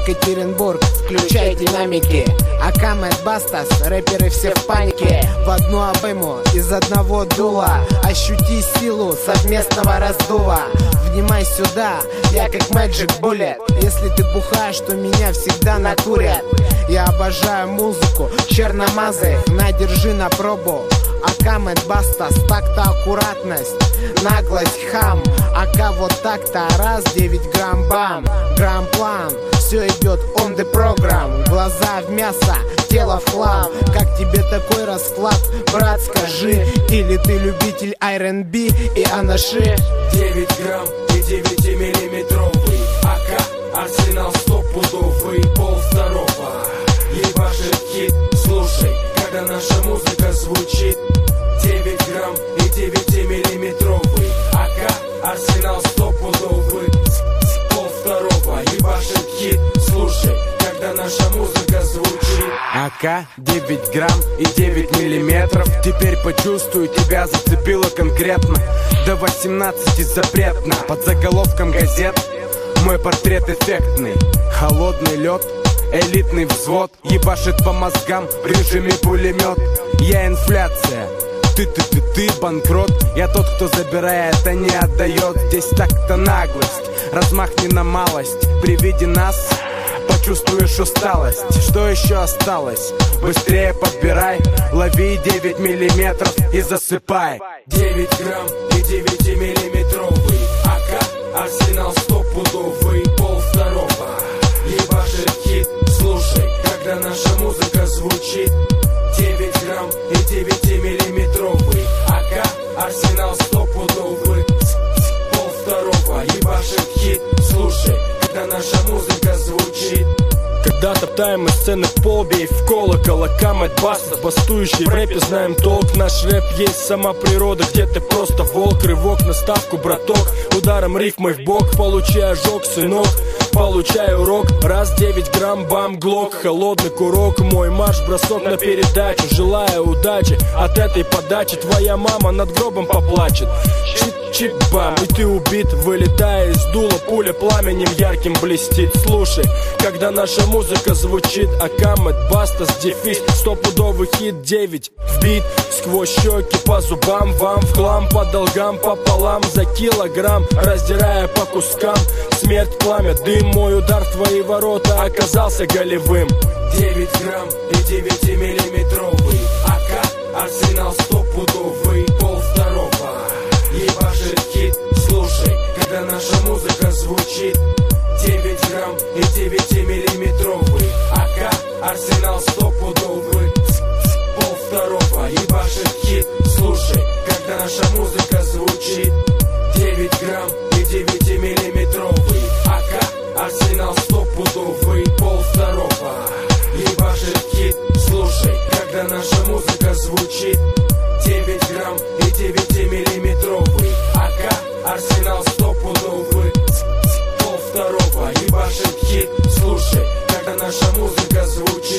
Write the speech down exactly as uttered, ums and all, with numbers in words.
Екатеринбург, включай динамики. АК Мэд Бастас, рэперы все в панике. В одну обойму, из одного дула. Ощути силу совместного раздува. Внимай сюда, я как Magic Bullet. Если ты бухаешь, то меня всегда накурят. Я обожаю музыку, черномазых, надержи на пробу. АК Мэд Бастас, так-то аккуратность, наглость, хам. АК вот так-то, раз, девять грамм, бам. Грамм-план, все идет on the program. Глаза в мясо, тело в хлам. Как тебе такой расклад, брат, скажи? Или ты любитель ар энд би и анаши? девять грамм и девятимиллиметровый АК, арсенал стопудовый, пол второго. Ебашит хит, слушай, когда наша музыка звучит. Девять грамм и девятимиллиметровый АК, арсенал стопудовый, пол второго. Ебашит хит, слушай, когда наша музыка звучит. АК девять грамм и девять миллиметров. Теперь почувствую, тебя зацепило конкретно. До восемнадцати запретно. Под заголовком газет мой портрет эффектный. Холодный лед, элитный взвод ебашит по мозгам в режиме пулемет. Я инфляция, ты-ты-ты-ты банкрот. Я тот, кто забирает, а не отдает. Здесь так-то наглость, размах не на малость. При виде нас почувствуешь усталость. Что еще осталось? Быстрее подбирай, лови девять миллиметров и засыпай. девять грамм и девятимиллиметровый АК, арсенал стопудовый, пол второго. Ебашит хит, слушай, когда наша музыка звучит. девять грамм и девятимиллиметровый АК, арсенал стопудовый, пол второго. Ебашит хит, слушай, когда наша музыка звучит. Когда топтаем мы сцены побей в колокол, АК Мэд Бастас, бастующий в рэпе, знаем толк. Наш рэп есть сама природа, где ты просто волк. Рывок на ставку, браток, ударом рифмой в бок. Получай ожог, сынок, получай урок. Раз, девять грамм, бам, глок, холодный курок. Мой марш, бросок на передачу. Желаю удачи от этой подачи. Твоя мама над гробом поплачет. Чик-чик-бам, и ты убит, вылетая из дула. Пуля пламенем ярким блестит. Слушай, когда наша музыка звучит, АК Мэд Бастас, дефис, стопудовый хит. Девять в бит, сквозь щеки по зубам. Вам в хлам, по долгам, пополам. За килограмм, раздирая по кускам. Смерть, пламя, дым, мой удар в твои ворота оказался голевым. девять грамм и девятимиллиметровый АК, арсенал стопудовый, пол второго. Ебашит хит, слушай, когда наша музыка звучит. девять грамм и девятимиллиметровый АК, арсенал стопудовый, пол второго. Ебашит хит, слушай, когда наша музыка звучит. девять грамм и девятимиллиметровый АК, арсенал стопудовый, пол второго. Ебашит хит, слушай, когда наша музыка звучит. девять грамм и девятимиллиметровый АК, арсенал стопудовый, пол второго. Ебашит хит, слушай, когда наша музыка звучит.